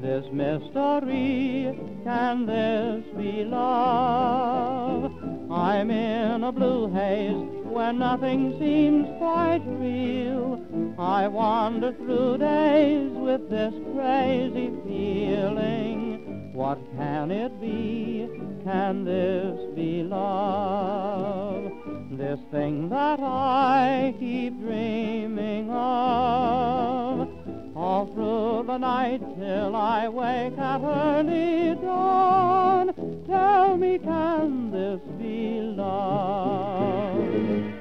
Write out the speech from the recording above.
this mystery? Can this be love? I'm in a blue haze where nothing seems quite real. I wander through days with this crazy feeling. What can it be? Can this be love? This thing that I keep dreaming of, all through the night till I wake at early dawn. Tell me, can this be love?